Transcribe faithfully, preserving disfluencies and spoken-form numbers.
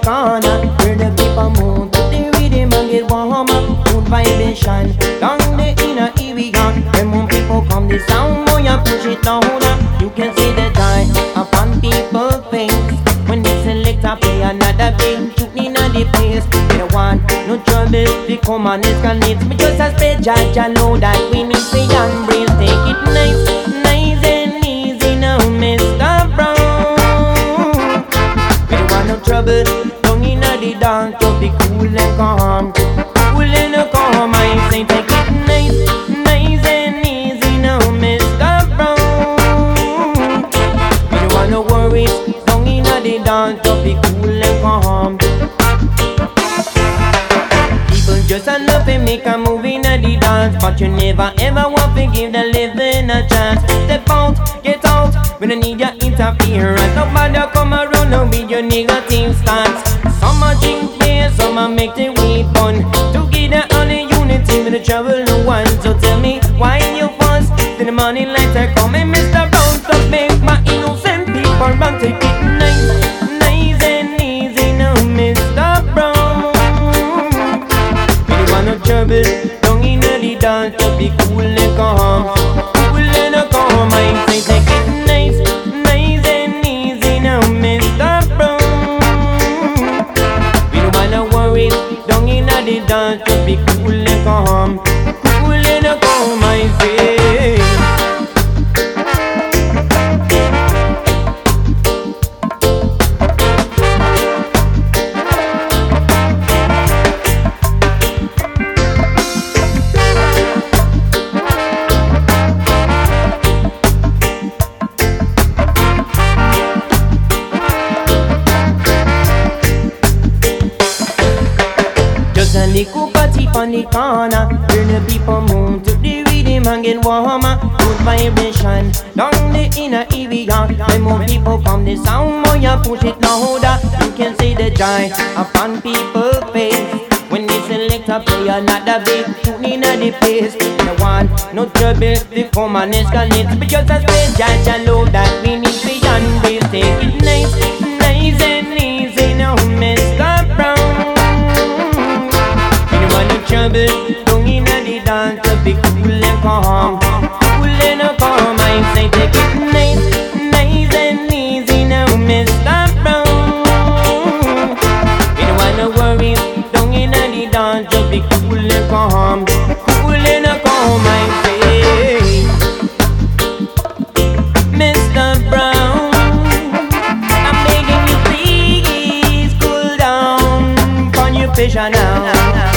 corner where the people move to the rhythm and get warmer. Good vibration down the inner area. When more people come, the sound more you push it louder. You can see the joy upon people's face when the selector play another big tune in the place. They want no trouble, they come and escalate. Me just a spade judge, I know that we need to embrace. Take it nice, nice and easy now, Mister Brown. We don't want no trouble, down in the dance, just be cool and calm. Cool and calm, I say take it nice, nice and easy now, Mister Brown. We don't want no worries, down in the dance, just be cool and calm. Just a love to make a move in a the dance, but you never ever want to give the living a chance. Step out, get out, when I need your interference. Nobody come around now with your negative stance. Some a drink beer, some a make the weed fun. Together on the unity with the trouble no one. So tell me why you fuss, then the money lighter come and Mister Brown to make my innocent people run. Take it nice, nice and easy now, Mister Brown. No trouble, down in the dance, just be cool and calm. Cool and calm, I say take it nice, nice and easy now, Mister Brown. We don't want no worries, down in the dance, just be cool and calm. Cool and calm, I say. A little party on the corner where the people move to the rhythm and get warmer. Good vibration down the inner area. When more people come, the sound more you push it louder. You can see the joy upon people's face when the selector play another big tune in the place. The one no trouble, they come and escalate. Because I say judge and know that we need to embrace. Take it nice, nice and easy now, Mister Brown. Trouble, down in the dance, just be cool and calm. Cool and calm, I say take it nice, nice and easy now, Mister Brown. We don't want no worries, down in the dance, just be cool and calm. Cool and calm, I say. Mister Brown, I'm begging you please cool down, pon your pressure now.